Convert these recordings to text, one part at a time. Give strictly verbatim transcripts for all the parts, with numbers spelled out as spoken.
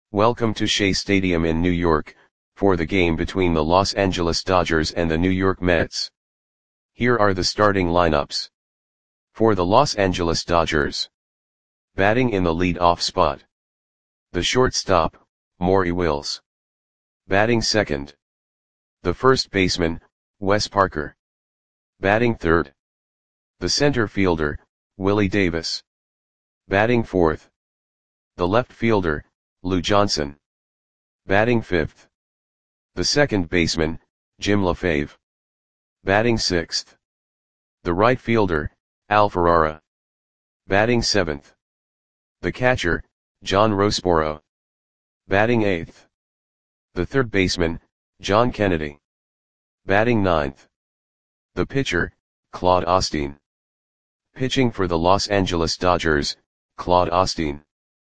Welcome to Shea Stadium in New York, for the game between the Los Angeles Dodgers and the New York Mets. Here are the starting lineups. For the Los Angeles Dodgers. Batting in the lead-off spot. The shortstop, Maury Wills. Batting second. The first baseman, Wes Parker. Batting third. The center fielder, Willie Davis. Batting fourth. The left fielder, Lou Johnson. Batting fifth. The second baseman, Jim LaFave. Batting sixth. The right fielder, Al Ferrara. Batting seventh. The catcher, John Roseboro. Batting eighth. The third baseman, John Kennedy. Batting ninth. The pitcher, Claude Osteen. Pitching for the Los Angeles Dodgers, Claude Osteen.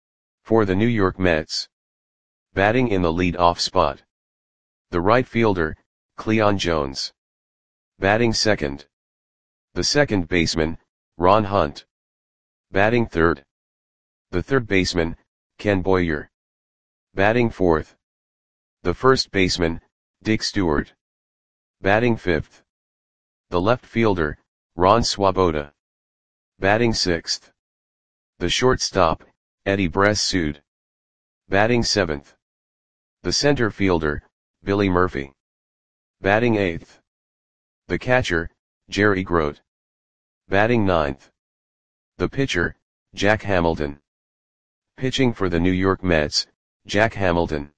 For the New York Mets. Batting in the lead-off spot. The right fielder, Cleon Jones. Batting second. The second baseman, Ron Hunt. Batting third. The third baseman, Ken Boyer. Batting fourth. The first baseman, Dick Stewart. Batting fifth. The left fielder, Ron Swoboda. Batting sixth. The shortstop, Eddie Bress-Sood. Batting seventh. The center fielder, Billy Murphy. Batting eighth. The catcher, Jerry Grote. Batting ninth. The pitcher, Jack Hamilton. Pitching for the New York Mets, Jack Hamilton.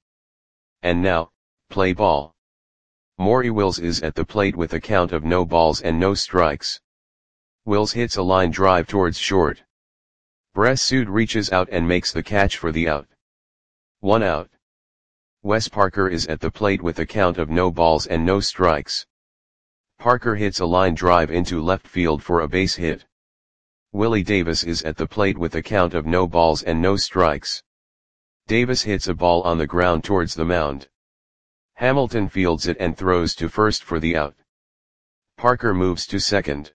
And now, play ball. Maury Wills is at the plate with a count of no balls and no strikes. Wills hits a line drive towards short. Bress-Sood reaches out and makes the catch for the out. One out. Wes Parker is at the plate with a count of no balls and no strikes. Parker hits a line drive into left field for a base hit. Willie Davis is at the plate with a count of no balls and no strikes. Davis hits a ball on the ground towards the mound. Hamilton fields it and throws to first for the out. Parker moves to second.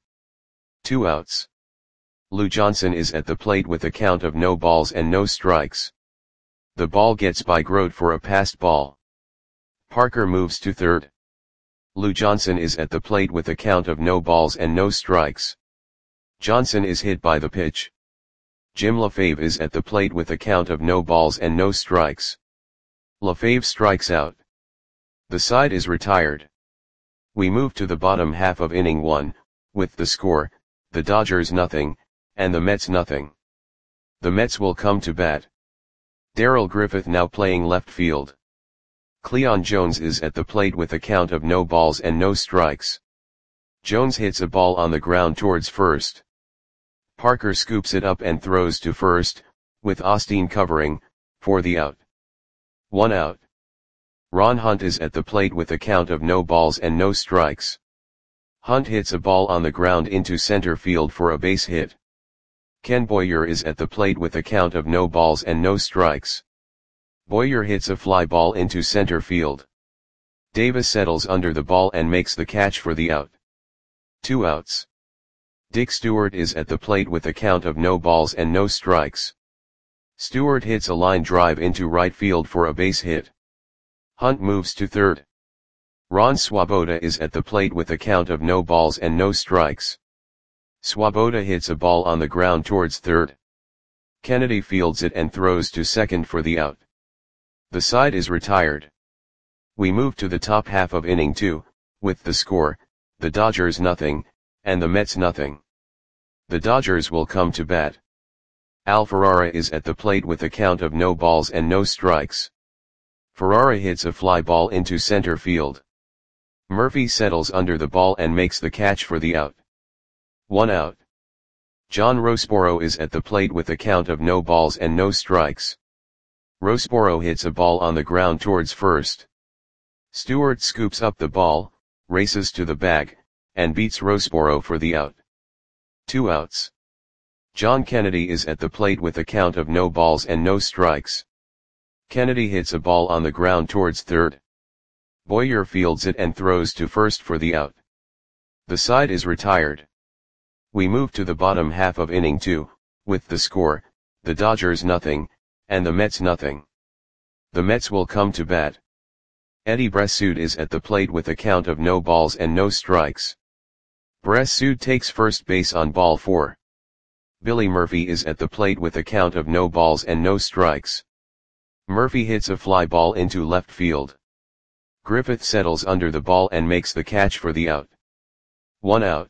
Two outs. Lou Johnson is at the plate with a count of no balls and no strikes. The ball gets by Grote for a passed ball. Parker moves to third. Lou Johnson is at the plate with a count of no balls and no strikes. Johnson is hit by the pitch. Jim LaFave is at the plate with a count of no balls and no strikes. LaFave strikes out. The side is retired. We move to the bottom half of inning one, with the score, the Dodgers nothing, and the Mets nothing. The Mets will come to bat. Darrell Griffith now playing left field. Cleon Jones is at the plate with a count of no balls and no strikes. Jones hits a ball on the ground towards first. Parker scoops it up and throws to first, with Osteen covering, for the out. One out. Ron Hunt is at the plate with a count of no balls and no strikes. Hunt hits a ball on the ground into center field for a base hit. Ken Boyer is at the plate with a count of no balls and no strikes. Boyer hits a fly ball into center field. Davis settles under the ball and makes the catch for the out. Two outs. Dick Stewart is at the plate with a count of no balls and no strikes. Stewart hits a line drive into right field for a base hit. Hunt moves to third. Ron Swoboda is at the plate with a count of no balls and no strikes. Swoboda hits a ball on the ground towards third. Kennedy fields it and throws to second for the out. The side is retired. We move to the top half of inning two, with the score, the Dodgers nothing, and the Mets nothing. The Dodgers will come to bat. Al Ferrara is at the plate with a count of no balls and no strikes. Ferrara hits a fly ball into center field. Murphy settles under the ball and makes the catch for the out. One out. John Roseboro is at the plate with a count of no balls and no strikes. Roseboro hits a ball on the ground towards first. Stewart scoops up the ball, races to the bag, and beats Roseboro for the out. Two outs. John Kennedy is at the plate with a count of no balls and no strikes. Kennedy hits a ball on the ground towards third. Boyer fields it and throws to first for the out. The side is retired. We move to the bottom half of inning two, with the score, the Dodgers nothing, and the Mets nothing. The Mets will come to bat. Eddie Bressoud is at the plate with a count of no balls and no strikes. Bressoud takes first base on ball four. Billy Murphy is at the plate with a count of no balls and no strikes. Murphy hits a fly ball into left field. Griffith settles under the ball and makes the catch for the out. One out.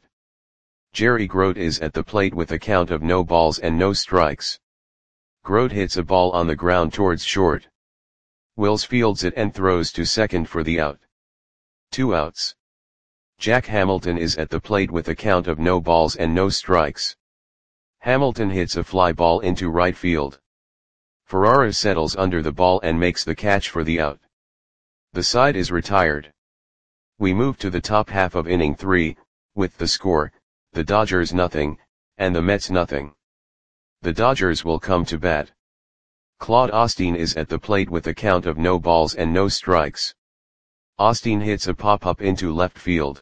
Jerry Grote is at the plate with a count of no balls and no strikes. Grote hits a ball on the ground towards short. Wills fields it and throws to second for the out. Two outs. Jack Hamilton is at the plate with a count of no balls and no strikes. Hamilton hits a fly ball into right field. Ferrara settles under the ball and makes the catch for the out. The side is retired. We move to the top half of inning three, with the score, the Dodgers nothing, and the Mets nothing. The Dodgers will come to bat. Claude Osteen is at the plate with a count of no balls and no strikes. Osteen hits a pop-up into left field.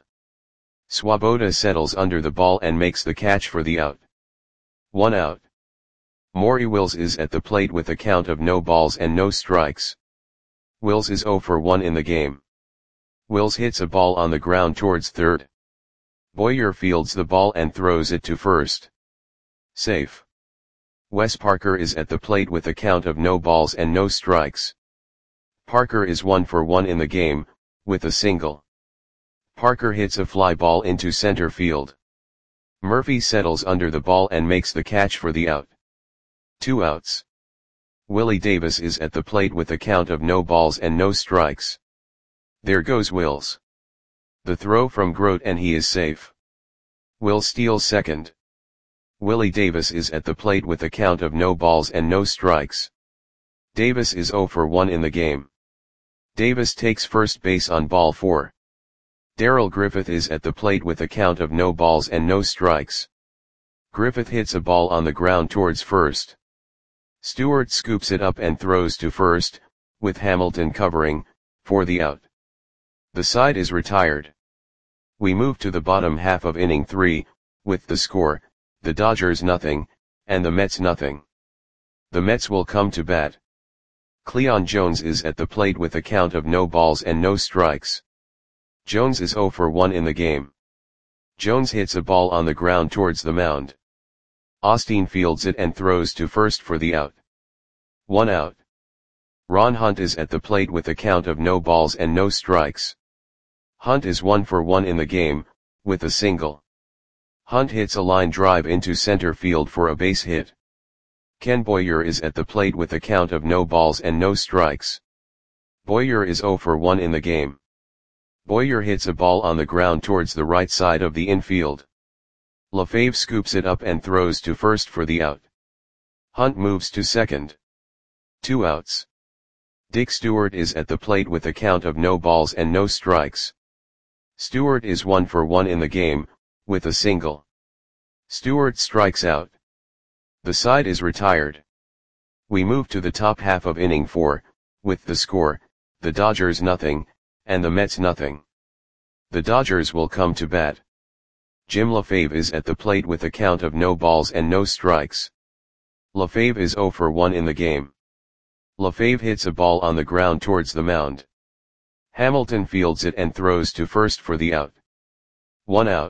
Swoboda settles under the ball and makes the catch for the out. One out. Maury Wills is at the plate with a count of no balls and no strikes. Wills is oh for one in the game. Wills hits a ball on the ground towards third. Boyer fields the ball and throws it to first. Safe. Wes Parker is at the plate with a count of no balls and no strikes. Parker is one for one in the game, with a single. Parker hits a fly ball into center field. Murphy settles under the ball and makes the catch for the out. Two outs. Willie Davis is at the plate with a count of no balls and no strikes. There goes Wills. The throw from Grote and he is safe. Wills steals second. Willie Davis is at the plate with a count of no balls and no strikes. Davis is oh for one in the game. Davis takes first base on ball four. Darrell Griffith is at the plate with a count of no balls and no strikes. Griffith hits a ball on the ground towards first. Stewart scoops it up and throws to first, with Hamilton covering, for the out. The side is retired. We move to the bottom half of inning three, with the score, the Dodgers nothing, and the Mets nothing. The Mets will come to bat. Cleon Jones is at the plate with a count of no balls and no strikes. Jones is oh for one in the game. Jones hits a ball on the ground towards the mound. Osteen fields it and throws to first for the out. One out. Ron Hunt is at the plate with a count of no balls and no strikes. Hunt is one for one in the game, with a single. Hunt hits a line drive into center field for a base hit. Ken Boyer is at the plate with a count of no balls and no strikes. Boyer is oh for one in the game. Boyer hits a ball on the ground towards the right side of the infield. LaFave scoops it up and throws to first for the out. Hunt moves to second. Two outs. Dick Stewart is at the plate with a count of no balls and no strikes. Stewart is one for one in the game, with a single. Stewart strikes out. The side is retired. We move to the top half of inning four, with the score, the Dodgers nothing, and the Mets nothing. The Dodgers will come to bat. Jim LaFave is at the plate with a count of no balls and no strikes. LaFave is oh for one in the game. LaFave hits a ball on the ground towards the mound. Hamilton fields it and throws to first for the out. One out.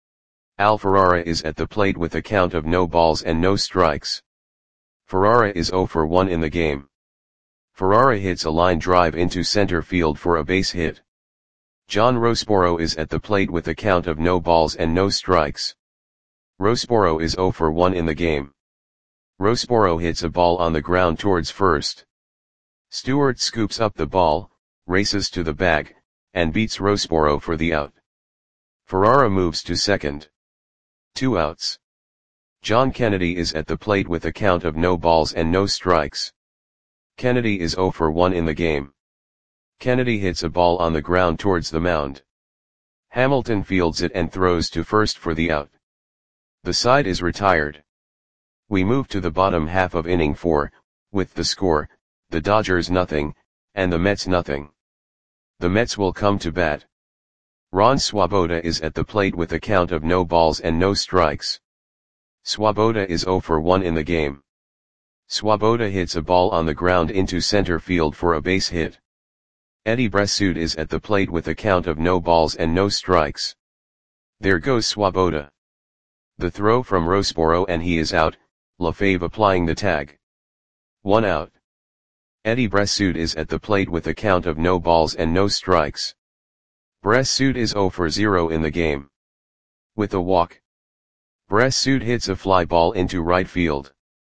Al Ferrara is at the plate with a count of no balls and no strikes. Ferrara is oh for one in the game. Ferrara hits a line drive into center field for a base hit. John Roseboro is at the plate with a count of no balls and no strikes. Roseboro is oh for one in the game. Roseboro hits a ball on the ground towards first. Stewart scoops up the ball, races to the bag, and beats Roseboro for the out. Ferrara moves to second. Two outs. John Kennedy is at the plate with a count of no balls and no strikes. Kennedy is oh for one in the game. Kennedy hits a ball on the ground towards the mound. Hamilton fields it and throws to first for the out. The side is retired. We move to the bottom half of inning four, with the score, the Dodgers nothing, and the Mets nothing. The Mets will come to bat. Ron Swoboda is at the plate with a count of no balls and no strikes. Swoboda is oh for one in the game. Swoboda hits a ball on the ground into center field for a base hit. Eddie Bressoud is at the plate with a count of no balls and no strikes. There goes Swoboda. The throw from Roseboro and he is out, Lefebvre applying the tag. One out. Eddie Bressoud is at the plate with a count of no balls and no strikes. Bressoud is zero for zero in the game. With a walk, Bressoud hits a fly ball into right field.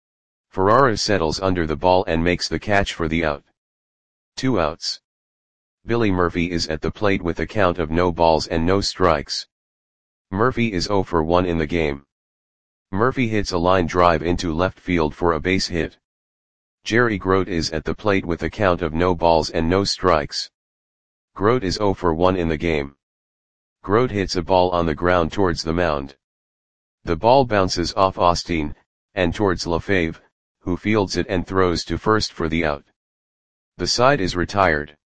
Ferrara settles under the ball and makes the catch for the out. Two outs. Billy Murphy is at the plate with a count of no balls and no strikes. Murphy is zero for one in the game. Murphy hits a line drive into left field for a base hit. Jerry Grote is at the plate with a count of no balls and no strikes. Grote is zero for one in the game. Grote hits a ball on the ground towards the mound. The ball bounces off Austin, and towards Lefebvre, who fields it and throws to first for the out. The side is retired.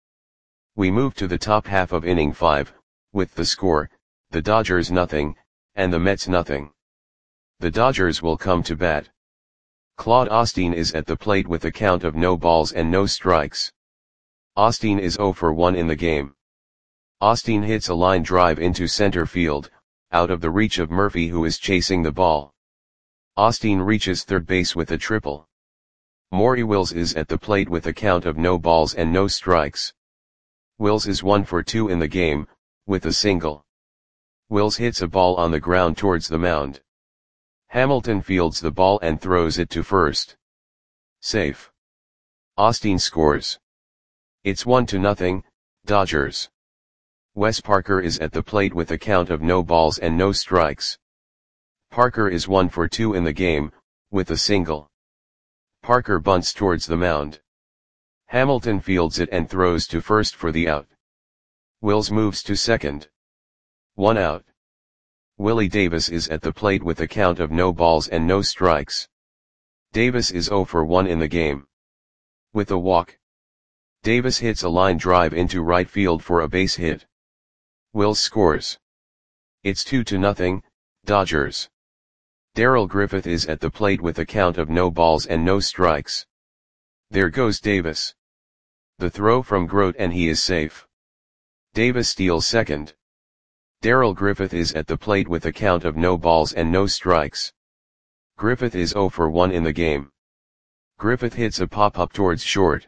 We move to the top half of inning five, with the score, the Dodgers nothing, and the Mets nothing. The Dodgers will come to bat. Claude Austin is at the plate with a count of no balls and no strikes. Austin is zero for one in the game. Austin hits a line drive into center field, out of the reach of Murphy who is chasing the ball. Austin reaches third base with a triple. Maury Wills is at the plate with a count of no balls and no strikes. Wills is one for two in the game, with a single. Wills hits a ball on the ground towards the mound. Hamilton fields the ball and throws it to first. Safe. Austin scores. It's one to nothing, Dodgers. Wes Parker is at the plate with a count of no balls and no strikes. Parker is one for two in the game, with a single. Parker bunts towards the mound. Hamilton fields it and throws to first for the out. Wills moves to second. One out. Willie Davis is at the plate with a count of no balls and no strikes. Davis is zero for one in the game. With a walk, Davis hits a line drive into right field for a base hit. Wills scores. It's two to nothing, Dodgers. Darrell Griffith is at the plate with a count of no balls and no strikes. There goes Davis. The throw from Grote and he is safe. Davis steals second. Darrell Griffith is at the plate with a count of no balls and no strikes. Griffith is zero for one in the game. Griffith hits a pop-up towards short.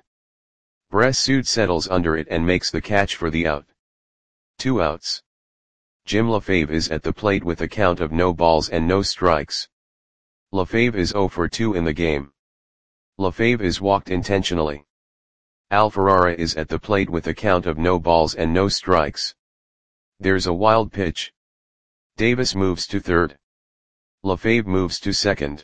Bressoud settles under it and makes the catch for the out. Two outs. Jim Lefebvre is at the plate with a count of no balls and no strikes. Lefebvre is zero for two in the game. Lefebvre is walked intentionally. Al Ferrara is at the plate with a count of no balls and no strikes. There's a wild pitch. Davis moves to third. Lefebvre moves to second.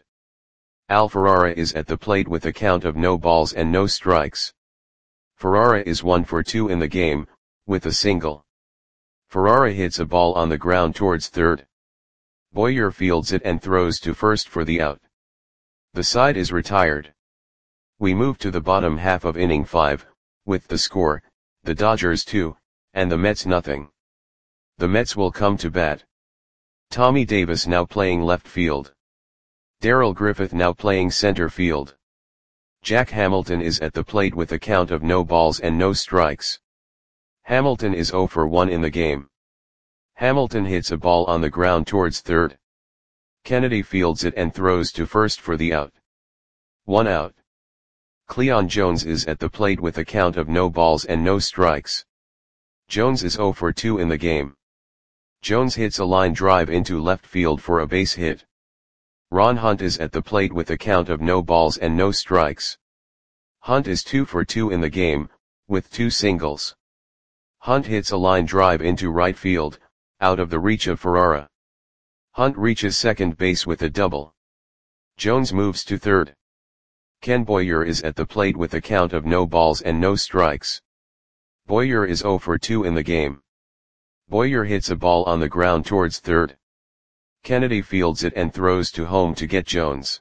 Al Ferrara is at the plate with a count of no balls and no strikes. Ferrara is one for two in the game, with a single. Ferrara hits a ball on the ground towards third. Boyer fields it and throws to first for the out. The side is retired. We move to the bottom half of inning five, with the score, the Dodgers two, and the Mets nothing. The Mets will come to bat. Tommy Davis now playing left field. Darrell Griffith now playing center field. Jack Hamilton is at the plate with a count of no balls and no strikes. Hamilton is zero for one in the game. Hamilton hits a ball on the ground towards third. Kennedy fields it and throws to first for the out. One out. Cleon Jones is at the plate with a count of no balls and no strikes. Jones is zero for two in the game. Jones hits a line drive into left field for a base hit. Ron Hunt is at the plate with a count of no balls and no strikes. Hunt is two for two in the game, with two singles. Hunt hits a line drive into right field, out of the reach of Ferrara. Hunt reaches second base with a double. Jones moves to third. Ken Boyer is at the plate with a count of no balls and no strikes. Boyer is zero for two in the game. Boyer hits a ball on the ground towards third. Kennedy fields it and throws to home to get Jones.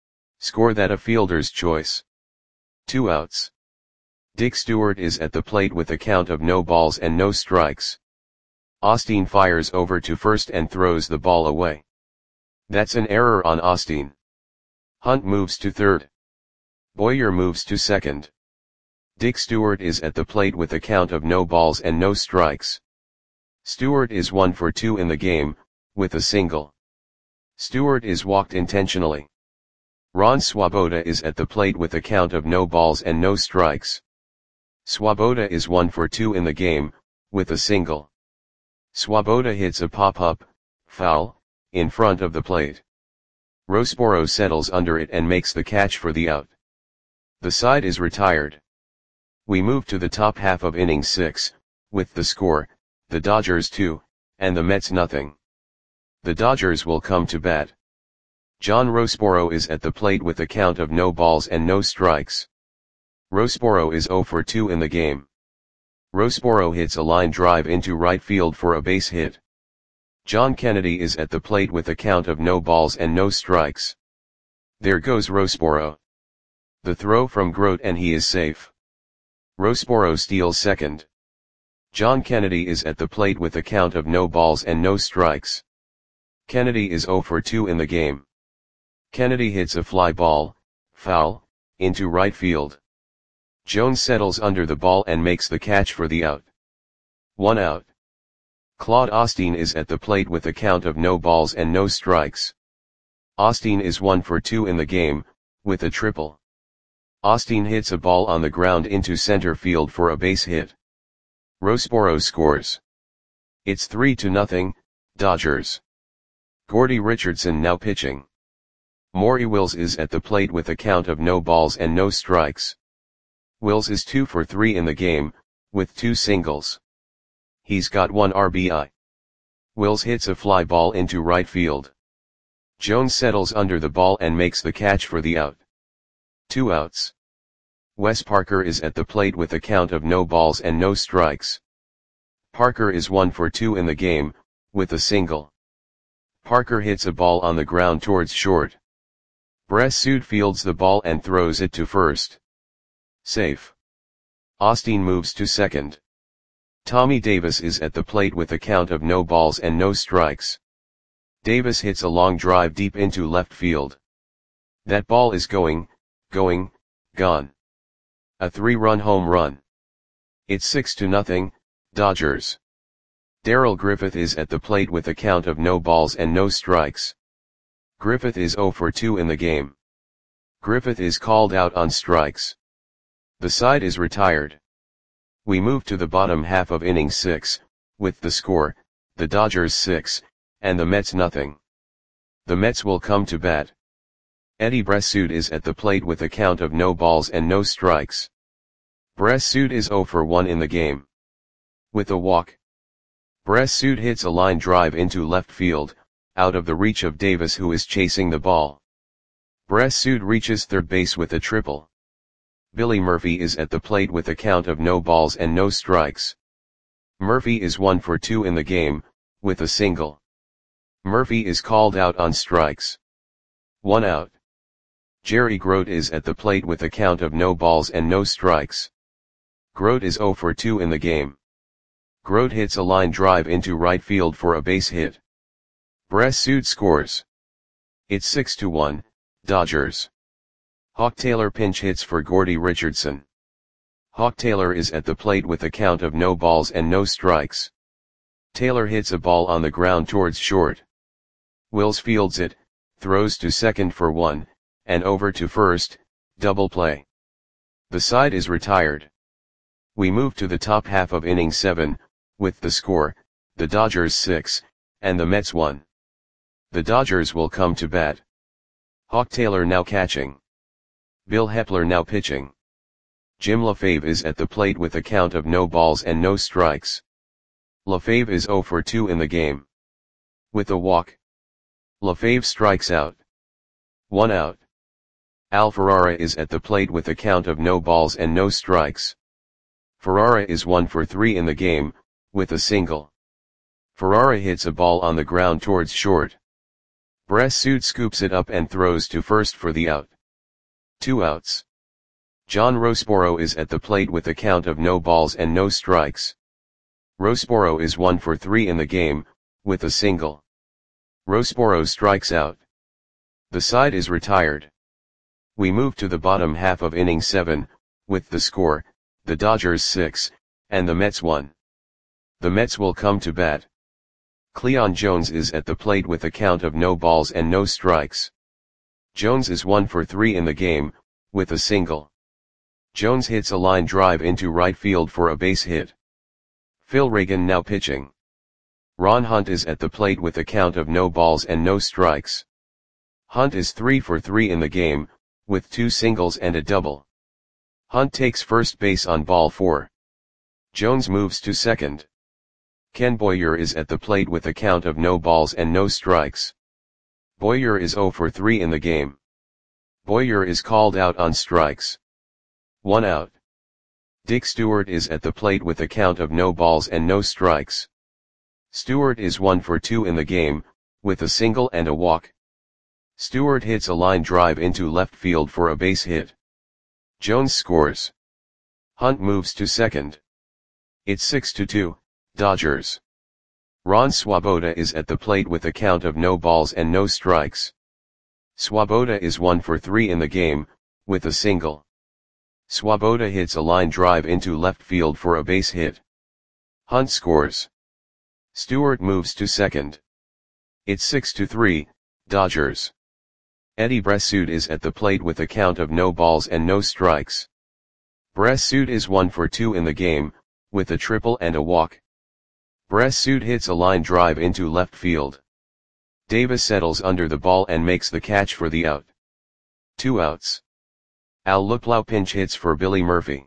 Score that a fielder's choice. Two outs. Dick Stewart is at the plate with a count of no balls and no strikes. Austin fires over to first and throws the ball away. That's an error on Austin. Hunt moves to third. Boyer moves to second. Dick Stewart is at the plate with a count of no balls and no strikes. Stewart is one for two in the game, with a single. Stewart is walked intentionally. Ron Swoboda is at the plate with a count of no balls and no strikes. Swoboda is one for two in the game, with a single. Swoboda hits a pop-up, foul, in front of the plate. Roseboro settles under it and makes the catch for the out. The side is retired. We move to the top half of inning six, with the score, the Dodgers two, and the Mets nothing. The Dodgers will come to bat. John Roseboro is at the plate with a count of no balls and no strikes. Roseboro is zero for two in the game. Roseboro hits a line drive into right field for a base hit. John Kennedy is at the plate with a count of no balls and no strikes. There goes Roseboro. The throw from Grote and he is safe. Roseboro steals second. John Kennedy is at the plate with a count of no balls and no strikes. Kennedy is zero for two in the game. Kennedy hits a fly ball, foul, into right field. Jones settles under the ball and makes the catch for the out. One out. Claude Osteen is at the plate with a count of no balls and no strikes. Osteen is one for two in the game, with a triple. Osteen hits a ball on the ground into center field for a base hit. Roseboro scores. It's three to nothing, Dodgers. Gordy Richardson now pitching. Maury Wills is at the plate with a count of no balls and no strikes. Wills is two for three in the game, with two singles. He's got one R B I. Wills hits a fly ball into right field. Jones settles under the ball and makes the catch for the out. Two outs. Wes Parker is at the plate with a count of no balls and no strikes. Parker is one for two in the game, with a single. Parker hits a ball on the ground towards short. Bressud fields the ball and throws it to first. Safe. Osteen moves to second. Tommy Davis is at the plate with a count of no balls and no strikes. Davis hits a long drive deep into left field. That ball is going, going, gone. A three-run home run. It's six to nothing, Dodgers. Darrell Griffith is at the plate with a count of no balls and no strikes. Griffith is zero for two in the game. Griffith is called out on strikes. The side is retired. We move to the bottom half of inning six, with the score, the Dodgers six, and the Mets nothing. The Mets will come to bat. Eddie Bressud is at the plate with a count of no balls and no strikes. Bressud is zero for one in the game. With a walk. Bressud hits a line drive into left field, out of the reach of Davis who is chasing the ball. Bressud reaches third base with a triple. Billy Murphy is at the plate with a count of no balls and no strikes. Murphy is one for two in the game, with a single. Murphy is called out on strikes. One out. Jerry Grote is at the plate with a count of no balls and no strikes. Grote is zero for two in the game. Grote hits a line drive into right field for a base hit. Bressud scores. It's six to one, Dodgers. Hawk Taylor pinch hits for Gordy Richardson. Hawk Taylor is at the plate with a count of no balls and no strikes. Taylor hits a ball on the ground towards short. Wills fields it, throws to second for one, and over to first, double play. The side is retired. We move to the top half of inning seven, with the score, the Dodgers six, and the Mets one. The Dodgers will come to bat. Hawk Taylor now catching. Bill Hepler now pitching. Jim LaFave is at the plate with a count of no balls and no strikes. LaFave is zero for two in the game. With a walk. LaFave strikes out. One out. Al Ferrara is at the plate with a count of no balls and no strikes. Ferrara is one for three in the game, with a single. Ferrara hits a ball on the ground towards short. Bressud scoops it up and throws to first for the out. Two outs. John Roseboro is at the plate with a count of no balls and no strikes. Roseboro is one for three in the game, with a single. Roseboro strikes out. The side is retired. We move to the bottom half of inning seven, with the score, the Dodgers six, and the Mets one. The Mets will come to bat. Cleon Jones is at the plate with a count of no balls and no strikes. Jones is one for three in the game, with a single. Jones hits a line drive into right field for a base hit. Phil Reagan now pitching. Ron Hunt is at the plate with a count of no balls and no strikes. Hunt is three for three in the game, with two singles and a double. Hunt takes first base on ball four. Jones moves to second. Ken Boyer is at the plate with a count of no balls and no strikes. Boyer is zero for three in the game. Boyer is called out on strikes. One out. Dick Stewart is at the plate with a count of no balls and no strikes. Stewart is one for two in the game, with a single and a walk. Stewart hits a line drive into left field for a base hit. Jones scores. Hunt moves to second. It's six to two, Dodgers. Ron Swoboda is at the plate with a count of no balls and no strikes. Swoboda is one for three in the game, with a single. Swoboda hits a line drive into left field for a base hit. Hunt scores. Stewart moves to second. It's six to three, Dodgers. Eddie Bressud is at the plate with a count of no balls and no strikes. Bressud is one for two in the game, with a triple and a walk. Bressud hits a line drive into left field. Davis settles under the ball and makes the catch for the out. Two outs. Al Luplow pinch hits for Billy Murphy.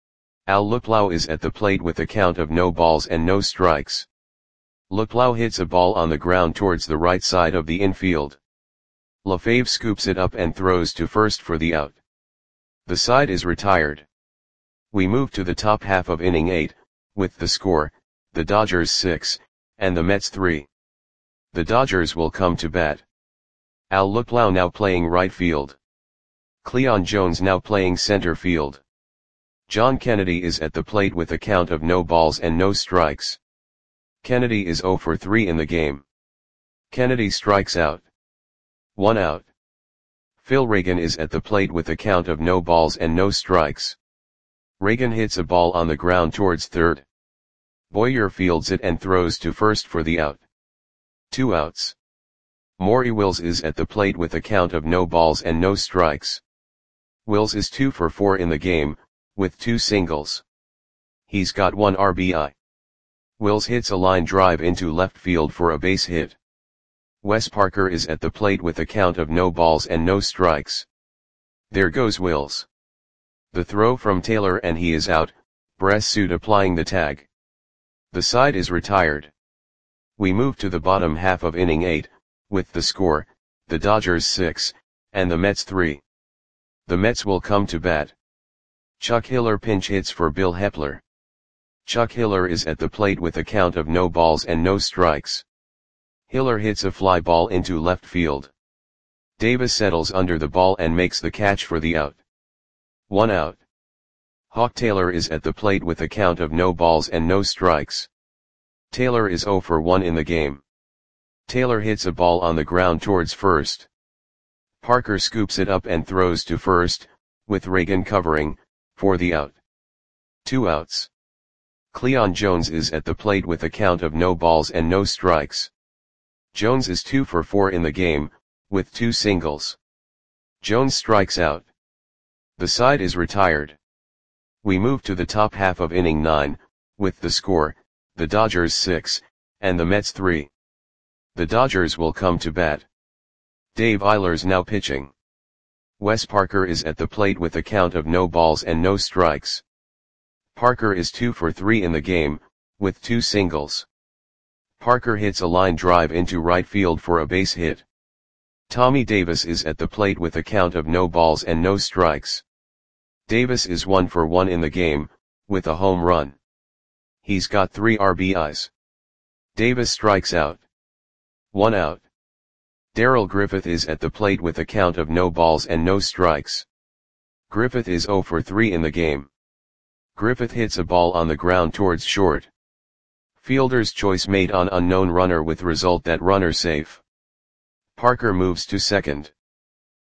Al Luplow is at the plate with a count of no balls and no strikes. Luplow hits a ball on the ground towards the right side of the infield. LaFave scoops it up and throws to first for the out. The side is retired. We move to the top half of inning eight, with the score, the Dodgers six, and the Mets three. The Dodgers will come to bat. Al Luplow now playing right field. Cleon Jones now playing center field. John Kennedy is at the plate with a count of no balls and no strikes. Kennedy is zero for three in the game. Kennedy strikes out. One out. Phil Reagan is at the plate with a count of no balls and no strikes. Reagan hits a ball on the ground towards third. Boyer fields it and throws to first for the out. Two outs. Maury Wills is at the plate with a count of no balls and no strikes. Wills is two for four in the game, with two singles. He's got one R B I. Wills hits a line drive into left field for a base hit. Wes Parker is at the plate with a count of no balls and no strikes. There goes Wills. The throw from Taylor and he is out, Bressud applying the tag. The side is retired. We move to the bottom half of inning eight, with the score, the Dodgers six, and the Mets three. The Mets will come to bat. Chuck Hiller pinch hits for Bill Hepler. Chuck Hiller is at the plate with a count of no balls and no strikes. Hiller hits a fly ball into left field. Davis settles under the ball and makes the catch for the out. One out. Hawk Taylor is at the plate with a count of no balls and no strikes. Taylor is zero for one in the game. Taylor hits a ball on the ground towards first. Parker scoops it up and throws to first, with Reagan covering, for the out. Two outs. Cleon Jones is at the plate with a count of no balls and no strikes. Jones is two for four in the game, with two singles. Jones strikes out. The side is retired. We move to the top half of inning nine, with the score, the Dodgers six, and the Mets three. The Dodgers will come to bat. Dave Eilers now pitching. Wes Parker is at the plate with a count of no balls and no strikes. Parker is two for three in the game, with two singles. Parker hits a line drive into right field for a base hit. Tommy Davis is at the plate with a count of no balls and no strikes. Davis is one for one in the game, with a home run. He's got three R B Is. Davis strikes out. One out. Darrell Griffith is at the plate with a count of no balls and no strikes. Griffith is zero for three in the game. Griffith hits a ball on the ground towards short. Fielder's choice made on unknown runner with result that runner safe. Parker moves to second.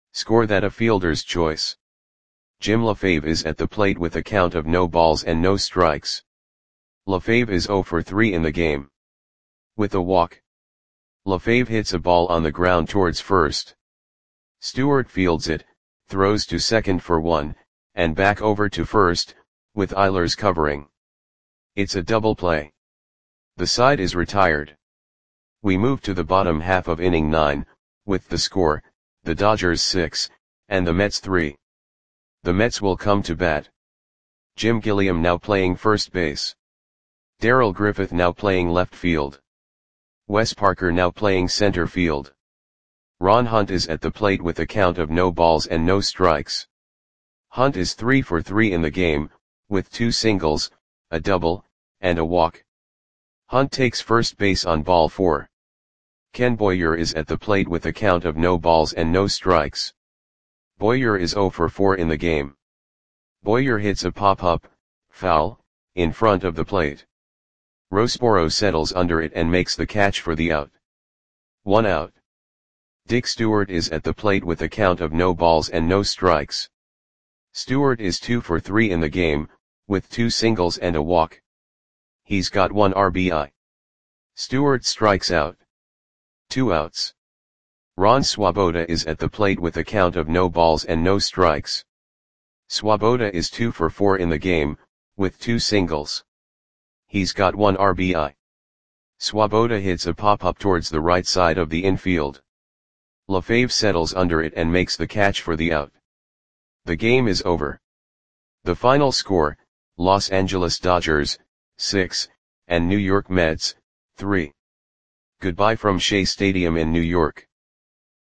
Score that a fielder's choice. Jim LaFave is at the plate with a count of no balls and no strikes. LaFave is zero for three in the game. With a walk, LaFave hits a ball on the ground towards first. Stewart fields it, throws to second for one, and back over to first, with Eilers covering. It's a double play. The side is retired. We move to the bottom half of inning nine, with the score, the Dodgers six, and the Mets three. The Mets will come to bat. Jim Gilliam now playing first base. Darrell Griffith now playing left field. Wes Parker now playing center field. Ron Hunt is at the plate with a count of no balls and no strikes. Hunt is three for three in the game, with two singles, a double, and a walk. Hunt takes first base on ball four. Ken Boyer is at the plate with a count of no balls and no strikes. Boyer is zero for four in the game. Boyer hits a pop-up, foul, in front of the plate. Rosboro settles under it and makes the catch for the out. One out. Dick Stewart is at the plate with a count of no balls and no strikes. Stewart is two for three in the game, with two singles and a walk. He's got one R B I. Stewart strikes out. Two outs. Ron Swoboda is at the plate with a count of no balls and no strikes. Swoboda is two for four in the game, with two singles. He's got one R B I. Swoboda hits a pop-up towards the right side of the infield. LaFave settles under it and makes the catch for the out. The game is over. The final score, Los Angeles Dodgers, six, and New York Mets, three. Goodbye from Shea Stadium in New York.